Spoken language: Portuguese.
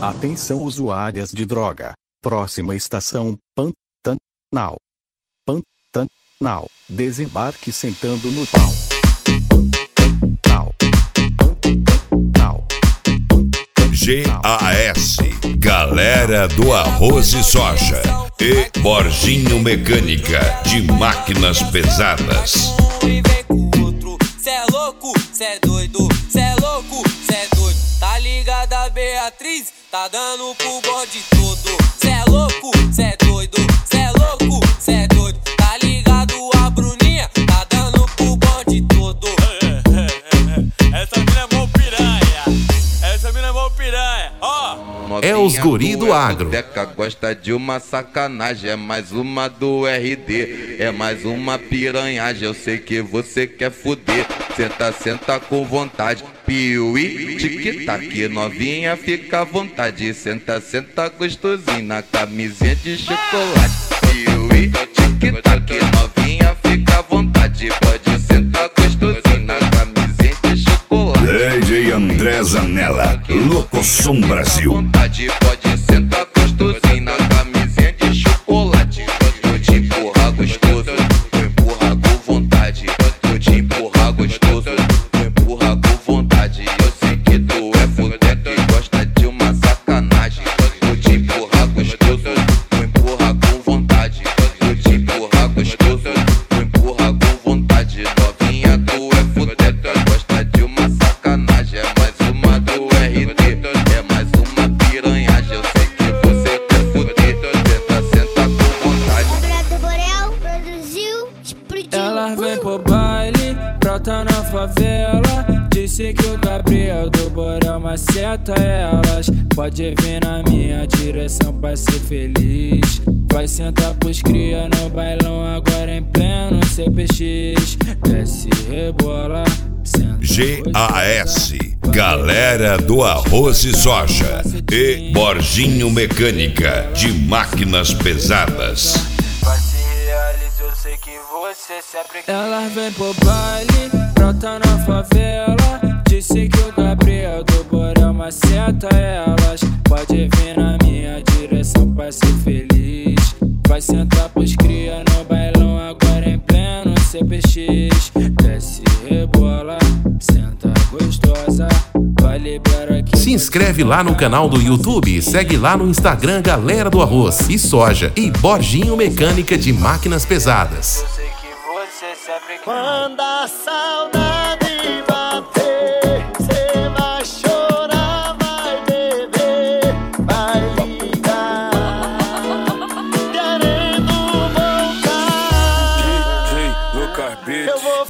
Atenção usuárias de droga. Próxima estação, Pantanal. Pantanal. Desembarque sentando no pau. Pantanal. Pantanal. GAS, Galera do Arroz e Soja. E Borginho Mecânica, de máquinas pesadas. E vem com o outro, cê é louco, cê é doido, cê é louco, cê é doido. Tá ligada a Beatriz, tá dando pro bode todo. Cê é louco, cê é doido, cê é louco, cê é doido. Tá ligado a Bruninha, tá dando pro bode todo. Essa mina é mó piranha, essa mina é mó piranha, ó. É os guri do agro. Deca gosta de uma sacanagem, é mais uma do RD, é mais uma piranhagem, eu sei que você quer fuder. Senta, senta com vontade, piuí, tic-tac, novinha fica à vontade. Senta, senta gostosinho na camisinha de chocolate. Piuí, tic-tac, novinha fica à vontade. Pode sentar gostosinho na camisinha de chocolate. DJ André Zanella, Locosom Brasil. Pode sentar gostosinho na camisinha de chocolate. Vou te empurrar gostoso, vou empurrar com vontade. Vou te empurrar gostoso, vou empurrar com vontade. Eu sei que tu é fudeco e gosta de uma sacanagem. Vou te empurrar gostoso, vou empurrar com vontade. Vou te empurrar gostoso, vou empurrar com vontade. Novinha, tu é fudeco e gosta de uma sacanagem. É mais uma do RD, é mais uma piranhagem. Eu sei que você quer fuder. Senta, senta com vontade. André do Borel produziu, explodiu. Elas vêm pro baile, brota na favela. Disse que o Gabriel do Borel maceta elas. Pode vir na minha direção pra ser feliz. Vai sentar pros cria no bailão agora em pleno CPX. Desce, rebola, senta. GAS, Galera do Arroz e Soja. E Borginho Mecânica, de máquinas pesadas. Vai se realizar, eu sei que você sempre quer. Elas vêm pro baile, brota na favela. Disse que o Gabriel do Borel maceta elas. Pode vir na minha direção pra ser feliz. Vai sentar pros cria no bailão agora em pleno CPX. Desce, rebola, senta gostosa. Vai liberar aqui. Se inscreve lá no canal do YouTube e segue lá no Instagram Galera do Arroz e Soja e Borginho Mecânica de máquinas pesadas. Eu sei que você sempre quer. Quando a saudade